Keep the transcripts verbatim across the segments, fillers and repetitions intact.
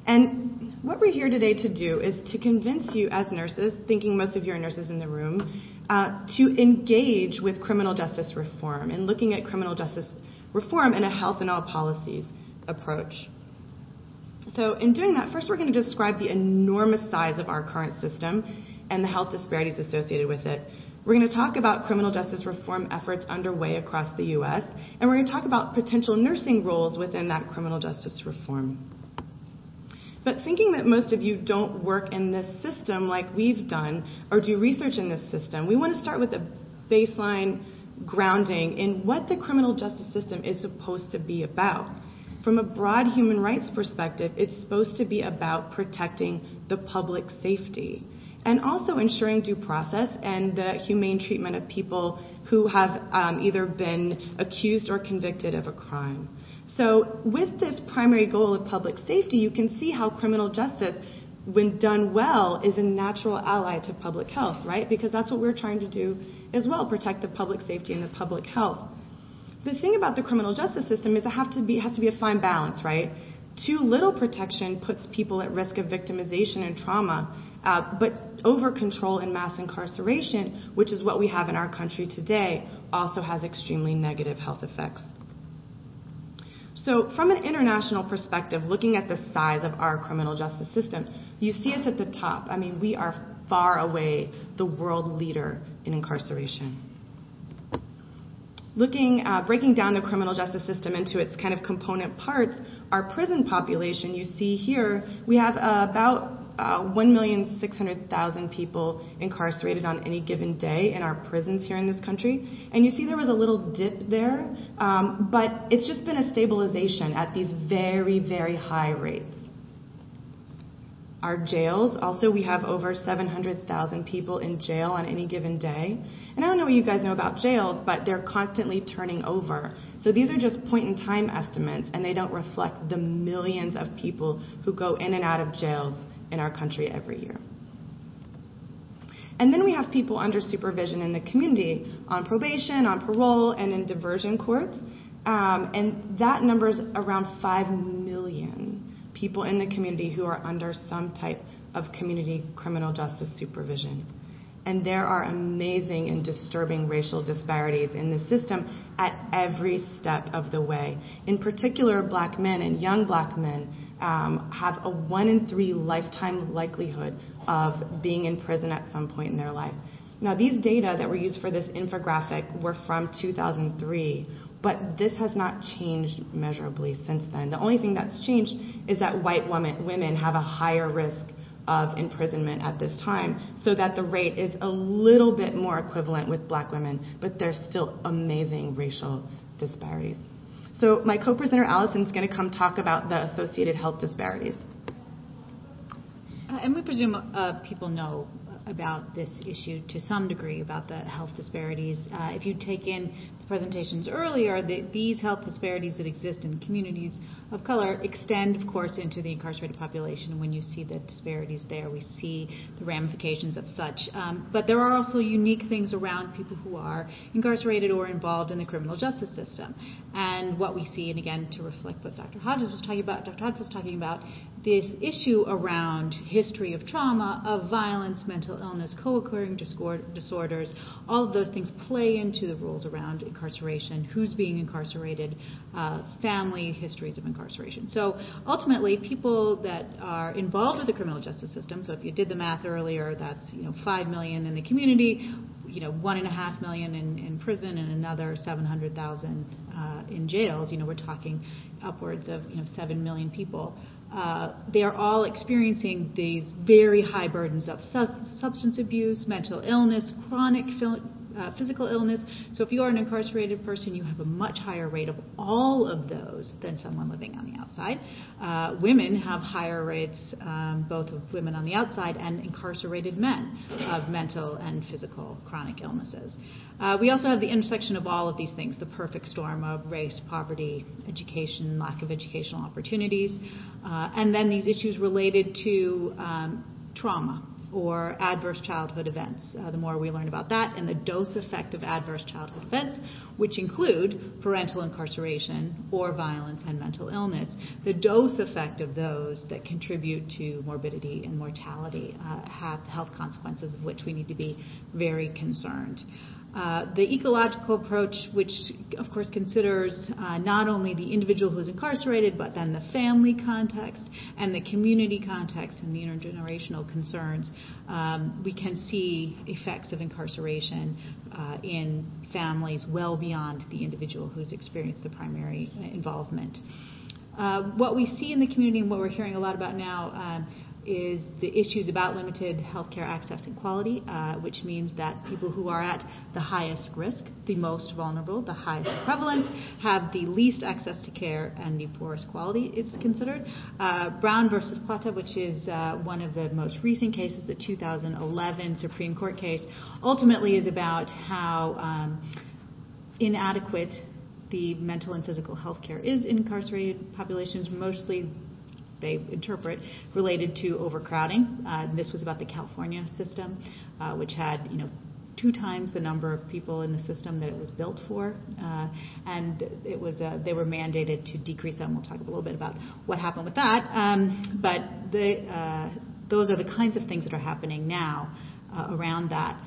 And what we're here today to do is to convince you as nurses, thinking most of you are nurses in the room, uh, to engage with criminal justice reform and looking at criminal justice reform in a health and all policies approach. So in doing that, first we're going to describe the enormous size of our current system and the health disparities associated with it. We're going to talk about criminal justice reform efforts underway across the U S, and we're going to talk about potential nursing roles within that criminal justice reform. But thinking that most of you don't work in this system like we've done or do research in this system, we want to start with a baseline grounding in what the criminal justice system is supposed to be about. From a broad human rights perspective, it's supposed to be about protecting the public safety and also ensuring due process and the humane treatment of people who have um, either been accused or convicted of a crime. So with this primary goal of public safety, you can see how criminal justice, when done well, is a natural ally to public health, right? Because that's what we're trying to do as well, protect the public safety and the public health. The thing about the criminal justice system is it have to be, has to be a fine balance, right? Too little protection puts people at risk of victimization and trauma, uh, but over control and mass incarceration, which is what we have in our country today, also has extremely negative health effects. So from an international perspective, looking at the size of our criminal justice system, you see us at the top. I mean, we are far away the world leader in incarceration. Looking, uh, breaking down the criminal justice system into its kind of component parts, our prison population, you see here, we have uh, about uh, one million six hundred thousand people incarcerated on any given day in our prisons here in this country. And you see there was a little dip there, um, but it's just been a stabilization at these very, very high rates. Our jails, also we have over seven hundred thousand people in jail on any given day. And I don't know what you guys know about jails, but they're constantly turning over. So these are just point-in-time estimates, and they don't reflect the millions of people who go in and out of jails in our country every year. And then we have people under supervision in the community, on probation, on parole, and in diversion courts. Um, and that number is around five million people in the community who are under some type of community criminal justice supervision. And there are amazing and disturbing racial disparities in the system at every step of the way. In particular, black men and young black men um, have a one in three lifetime likelihood of being in prison at some point in their life. Now, these data that were used for this infographic were from two thousand three, but this has not changed measurably since then. The only thing that's changed is that white women, women have a higher risk of imprisonment at this time, so that the rate is a little bit more equivalent with black women, but there's still amazing racial disparities. So my co-presenter Allison's going to come talk about the associated health disparities. Uh, and we presume uh, people know about this issue to some degree, about the health disparities. Uh, if you take in the presentations earlier, the, these health disparities that exist in communities of color extend, of course, into the incarcerated population. When you see the disparities there, we see the ramifications of such. Um, but there are also unique things around people who are incarcerated or involved in the criminal justice system. And what we see, and again, to reflect what Doctor Hodges was talking about, Doctor Hodges was talking about this issue around history of trauma, of violence, mental illness, co-occurring disorders. All of those things play into the rules around incarceration, who's being incarcerated, uh, family histories of incarceration. So ultimately, people that are involved with the criminal justice system, so if you did the math earlier, that's you know five million in the community, you know one and a half million in, in prison, and another seven hundred thousand uh, in jails. You know we're talking upwards of you know seven million people. Uh, they are all experiencing these very high burdens of su- substance abuse, mental illness, chronic fil- uh, physical illness. So if you are an incarcerated person, you have a much higher rate of all of those than someone living on the outside. Uh, women have higher rates, um, both of women on the outside and incarcerated men, of mental and physical chronic illnesses. Uh, we also have the intersection of all of these things, the perfect storm of race, poverty, education, lack of educational opportunities, uh, and then these issues related to um, trauma or adverse childhood events. Uh, the more we learn about that, and the dose effect of adverse childhood events, which include parental incarceration or violence and mental illness, the dose effect of those that contribute to morbidity and mortality uh, have health consequences of which we need to be very concerned. Uh, the ecological approach, which of course considers uh, not only the individual who is incarcerated, but then the family context and the community context and the intergenerational concerns, um, we can see effects of incarceration uh, in families well beyond the individual who's experienced the primary involvement. Uh, what we see in the community and what we're hearing a lot about now um, is the issues about limited healthcare access and quality, uh, which means that people who are at the highest risk, the most vulnerable, the highest prevalence, have the least access to care and the poorest quality, it's considered. Uh, Brown versus Plata, which is uh, one of the most recent cases, the two thousand eleven Supreme Court case, ultimately is about how um, inadequate the mental and physical health care is in incarcerated populations, mostly they interpret related to overcrowding. Uh, this was about the California system, uh, which had, you know, two times the number of people in the system that it was built for, uh, and it was uh, they were mandated to decrease that. And we'll talk a little bit about what happened with that. Um, but the, uh, those are the kinds of things that are happening now uh, around that.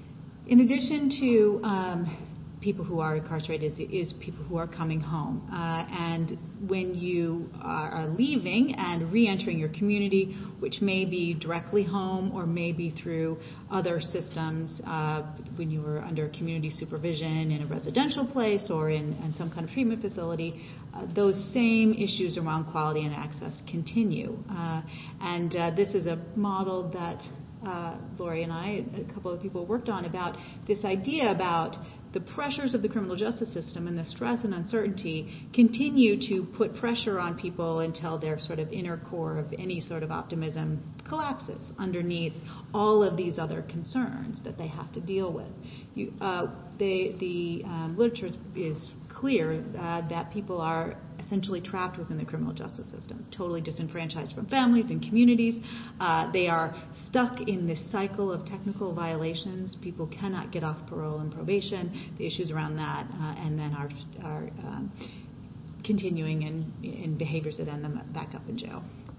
In addition to um, people who are incarcerated is, is people who are coming home. Uh, and when you are, are leaving and re-entering your community, which may be directly home or maybe through other systems, uh, when you were under community supervision in a residential place or in, in some kind of treatment facility, uh, those same issues around quality and access continue. Uh, and uh, this is a model that uh, Lori and I, a couple of people worked on about this idea about the pressures of the criminal justice system and the stress and uncertainty continue to put pressure on people until their sort of inner core of any sort of optimism collapses underneath all of these other concerns that they have to deal with. You, uh, they, the um, literature is, is clear uh, that people are essentially trapped within the criminal justice system, totally disenfranchised from families and communities. Uh, they are stuck in this cycle of technical violations. People cannot get off parole and probation, the issues around that, uh, and then are, are um, continuing in, in behaviors that end them back up in jail.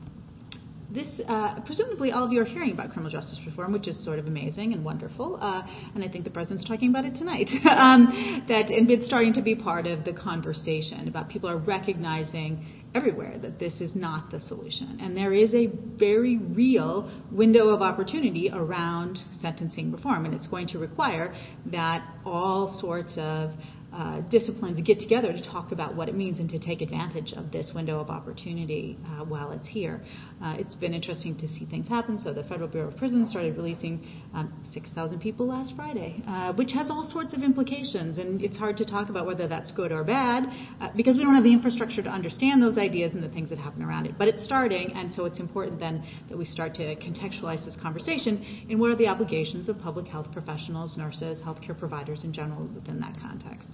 This, uh, presumably all of you are hearing about criminal justice reform, which is sort of amazing and wonderful, uh, and I think the President's talking about it tonight. um, that and it's starting to be part of the conversation about people are recognizing everywhere that this is not the solution. And there is a very real window of opportunity around sentencing reform, and it's going to require that all sorts of Uh, disciplines get together to talk about what it means and to take advantage of this window of opportunity uh, while it's here. Uh, it's been interesting to see things happen. So the Federal Bureau of Prisons started releasing um, six thousand people last Friday, uh, which has all sorts of implications. And it's hard to talk about whether that's good or bad uh, because we don't have the infrastructure to understand those ideas and the things that happen around it. But it's starting, and so it's important then that we start to contextualize this conversation in what are the obligations of public health professionals, nurses, healthcare providers in general within that context.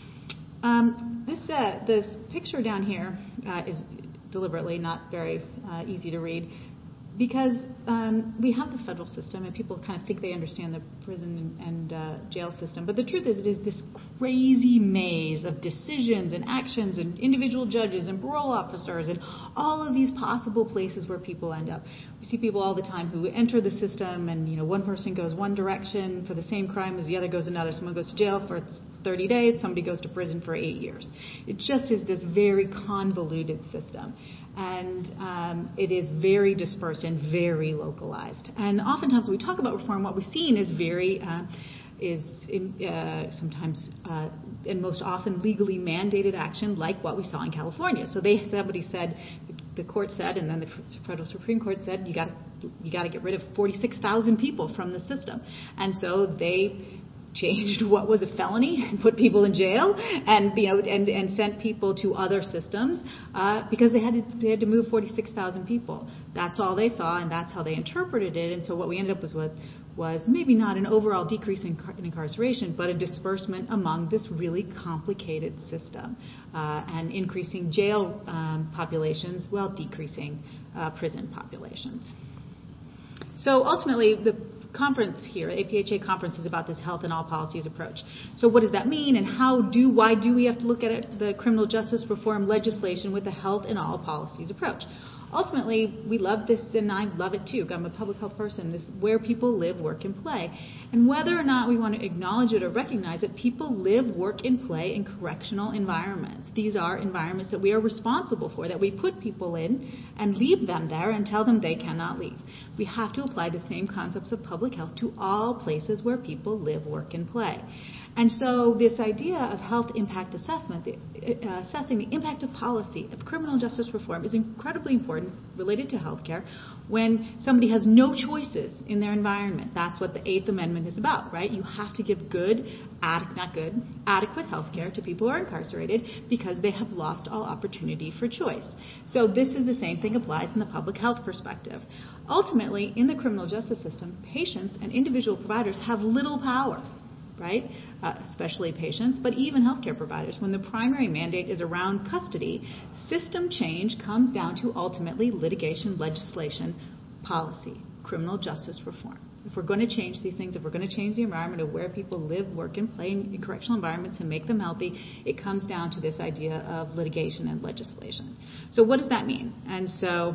Um, this, uh, this picture down here uh, is deliberately not very uh, easy to read because um, we have the federal system and people kind of think they understand the prison and, and uh, jail system. But the truth is it is this crazy maze of decisions and actions and individual judges and parole officers and all of these possible places where people end up. We see people all the time who enter the system and, you know, one person goes one direction for the same crime as the other goes another. Someone goes to jail for thirty days, somebody goes to prison for eight years. It just is this very convoluted system. And um, it is very dispersed and very localized. And oftentimes when we talk about reform, what we've seen is very, uh, is in, uh, sometimes uh, and most often legally mandated action like what we saw in California. So they, somebody said, the court said, and then the federal Supreme Court said, you got you got to get rid of forty-six thousand people from the system. And so they changed what was a felony and put people in jail and you know and, and sent people to other systems uh, because they had to they had to move forty-six thousand people. That's all they saw and that's how they interpreted it. And so what we ended up with was was maybe not an overall decrease in, in incarceration, but a disbursement among this really complicated system uh, and increasing jail um, populations while decreasing uh, prison populations. So ultimately, the conference here, A P H A conference, is about this health in all policies approach. So what does that mean, and how do, why do we have to look at it, the criminal justice reform legislation with the health in all policies approach? Ultimately, we love this, and I love it too. I'm a public health person. This is where people live, work, and play. And whether or not we want to acknowledge it or recognize it, people live, work, and play in correctional environments. These are environments that we are responsible for, that we put people in and leave them there and tell them they cannot leave. We have to apply the same concepts of public health to all places where people live, work, and play. And so this idea of health impact assessment, uh, assessing the impact of policy, of criminal justice reform, is incredibly important related to healthcare when somebody has no choices in their environment. That's what the Eighth Amendment is about, right? You have to give good, ad- not good, adequate healthcare to people who are incarcerated because they have lost all opportunity for choice. So this is the same thing applies in the public health perspective. Ultimately, in the criminal justice system, patients and individual providers have little power, right? Uh, especially patients, but even healthcare providers. When the primary mandate is around custody, system change comes down to ultimately litigation, legislation, policy, criminal justice reform. If we're going to change these things, if we're going to change the environment of where people live, work, and play in, in correctional environments and make them healthy, it comes down to this idea of litigation and legislation. So what does that mean? And so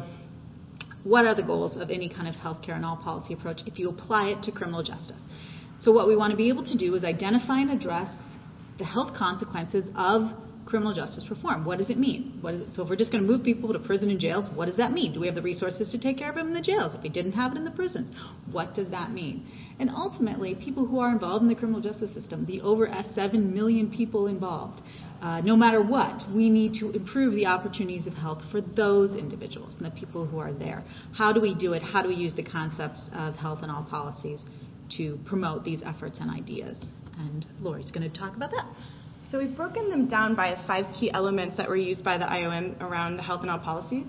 what are the goals of any kind of healthcare and all policy approach if you apply it to criminal justice? So what we want to be able to do is identify and address the health consequences of criminal justice reform. What does it mean? What is it? So if we're just going to move people to prison and jails, what does that mean? Do we have the resources to take care of them in the jails? If we didn't have it in the prisons, what does that mean? And ultimately, people who are involved in the criminal justice system, the over seven million people involved, uh, no matter what, we need to improve the opportunities of health for those individuals and the people who are there. How do we do it? How do we use the concepts of health in all policies to promote these efforts and ideas? And Lori's going to talk about that. So we've broken them down by five key elements that were used by the I O M around the health and all policies.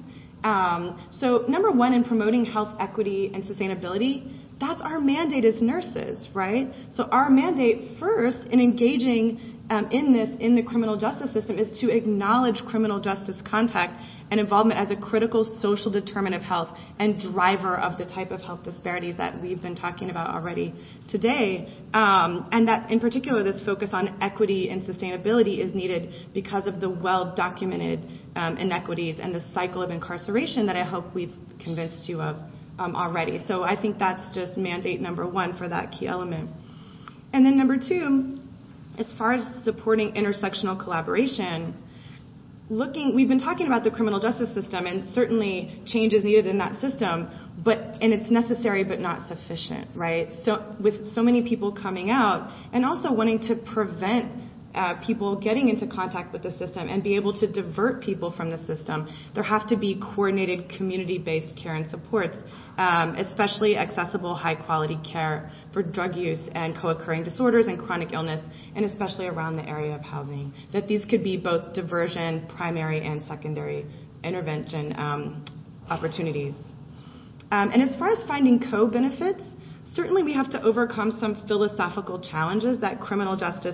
Um, so number one, in promoting health equity and sustainability, that's our mandate as nurses, right? So our mandate first in engaging um, in this, in the criminal justice system, is to acknowledge criminal justice contact and involvement as a critical social determinant of health and driver of the type of health disparities that we've been talking about already today. Um, and that, in particular, this focus on equity and sustainability is needed because of the well-documented um, inequities and the cycle of incarceration that I hope we've convinced you of um, already. So I think that's just mandate number one for that key element. And then number two, as far as supporting intersectional collaboration, Looking, we've been talking about the criminal justice system, and certainly change is needed in that system, but and it's necessary but not sufficient, right? So with so many people coming out, and also wanting to prevent uh, people getting into contact with the system and be able to divert people from the system, there have to be coordinated community-based care and supports, um, especially accessible high-quality care for drug use and co-occurring disorders and chronic illness, and especially around the area of housing. That these could be both diversion, primary, and secondary intervention um, opportunities. Um, and as far as finding co-benefits, certainly we have to overcome some philosophical challenges that criminal justice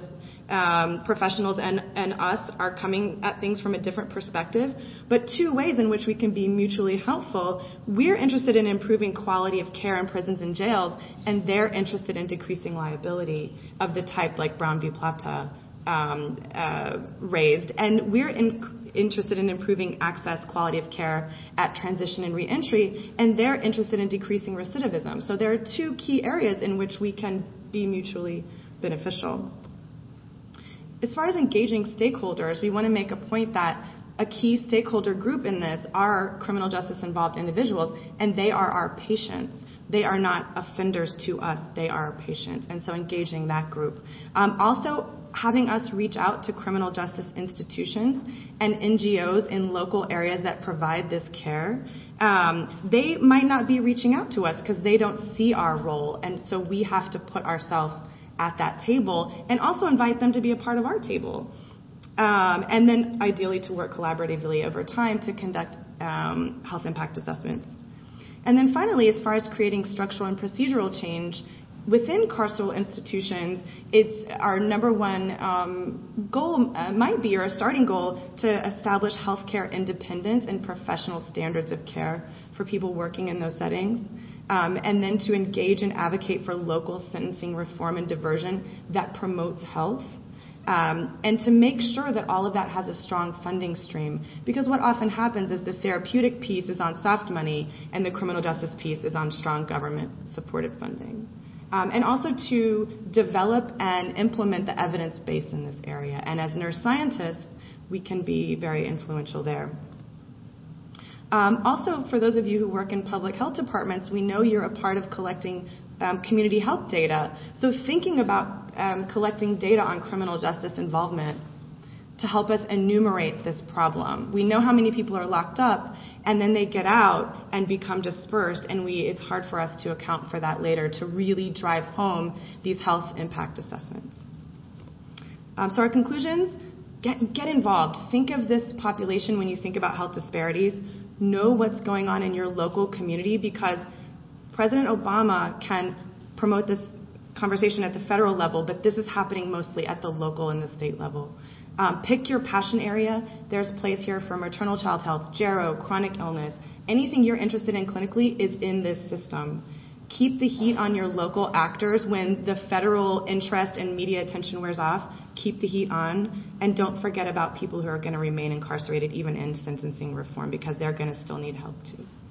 um, professionals and, and us are coming at things from a different perspective. But two ways in which we can be mutually helpful: we're interested in improving quality of care in prisons and jails, and they're interested in decreasing liability of the type like Brown v. Plata um, uh, raised. And we're in, interested in improving access, quality of care at transition and reentry, and they're interested in decreasing recidivism. So there are two key areas in which we can be mutually beneficial. As far as engaging stakeholders, we want to make a point that a key stakeholder group in this are criminal justice involved individuals, and they are our patients. They are not offenders to us, they are our patients, and so engaging that group. Um, also, having us reach out to criminal justice institutions and N G Os in local areas that provide this care. Um, they might not be reaching out to us because they don't see our role, and so we have to put ourselves at that table and also invite them to be a part of our table. Um, and then ideally to work collaboratively over time to conduct um, health impact assessments. And then finally, as far as creating structural and procedural change within carceral institutions, it's our number one um, goal uh, might be, or a starting goal, to establish healthcare independence and professional standards of care for people working in those settings. um, and then to engage and advocate for local sentencing reform and diversion that promotes health. Um, and to make sure that all of that has a strong funding stream. Because what often happens is the therapeutic piece is on soft money and the criminal justice piece is on strong government-supported funding. Um, and also to develop and implement the evidence base in this area. And as nurse scientists, we can be very influential there. Um, also, for those of you who work in public health departments, we know you're a part of collecting um, community health data. So thinking about um, collecting data on criminal justice involvement to help us enumerate this problem. We know how many people are locked up, and then they get out and become dispersed, and we, it's hard for us to account for that later to really drive home these health impact assessments. Um, so our conclusions, get, get involved. Think of this population when you think about health disparities. Know what's going on in your local community, because President Obama can promote this conversation at the federal level, but this is happening mostly at the local and the state level. Um, pick your passion area. There's a place here for maternal child health, gero, chronic illness. Anything you're interested in clinically is in this system. Keep the heat on your local actors when the federal interest and media attention wears off. Keep the heat on, and don't forget about people who are going to remain incarcerated even in sentencing reform, because they're going to still need help too.